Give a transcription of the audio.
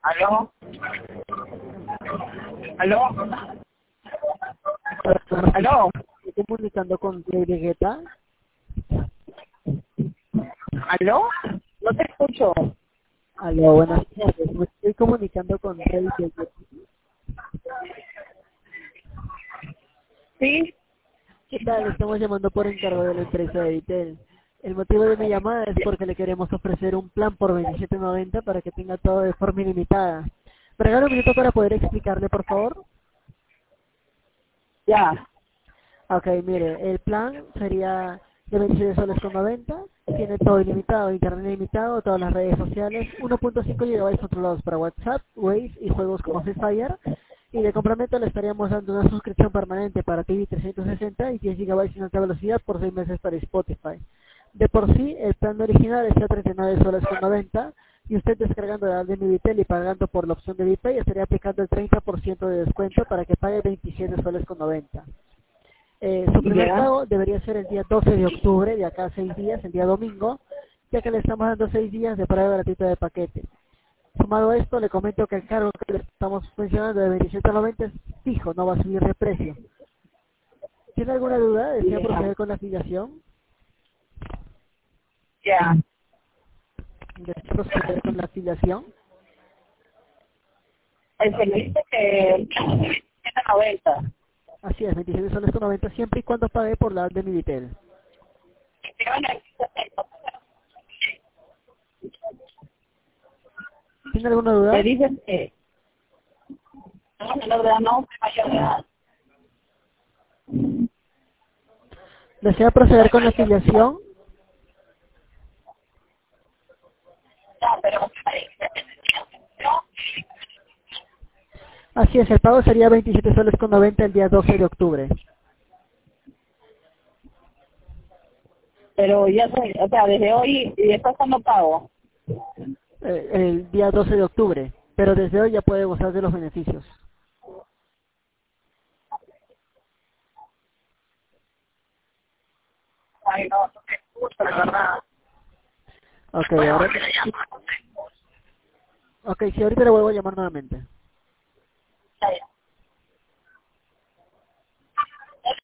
¿Aló? ¿Aló? ¿Aló? Estoy comunicando con Rey Vegeta. ¿Aló? No te escucho. Aló, buenas tardes. Me estoy comunicando con Rey Vegeta. ¿Sí? ¿Qué tal? Estamos llamando por encargo de la empresa de Vitel. El motivo de mi llamada es porque le queremos ofrecer un plan por 27.90 para que tenga todo de forma ilimitada. ¿Me regala un minuto para poder explicarle, por favor? Ya. Ok, mire, el plan sería de 27 soles con 90, tiene todo ilimitado, internet ilimitado, todas las redes sociales, 1.5 GB controlados para WhatsApp, Waze y juegos como Free Fire, y de complemento le estaríamos dando una suscripción permanente para TV 360 y 10 GB en alta velocidad por 6 meses para Spotify. De por sí, el plan original está a 39 soles con 90, y usted descargando la app de Mi Vitel y pagando por la opción de VPay estaría aplicando el 30% de descuento para que pague 27 soles con 90. Su primer Ya. pago debería ser el día 12 de octubre, de acá a 6 días, el día domingo, ya que le estamos dando 6 días de prueba gratuita de paquete. Sumado a esto, le comento que el cargo que le estamos mencionando de 27.90 es fijo, no va a subir de precio. ¿Tiene alguna duda? ¿Desea Ya. proceder con la afiliación? Ya. ¿Desea proceder con la afiliación? El que me dice que 790. Así es, 27 soles con 90 siempre y cuando pague por la app de Mivitel. ¿Tiene alguna Me duda? dicen que no, menor de edad no, mayor de edad. ¿Desea proceder con la afiliación? Ya, pero Así es, el pago sería 27 soles con 90 el día 12 de octubre. ya soy, o sea, desde hoy y después cuando pago. El día 12 de octubre, pero desde hoy ya puede gozar de los beneficios. Ay, no te escucho, la verdad. Ok, Voy a ahora, volver a llamar. ok, sí, ahorita le vuelvo a llamar nuevamente. Ya, ya.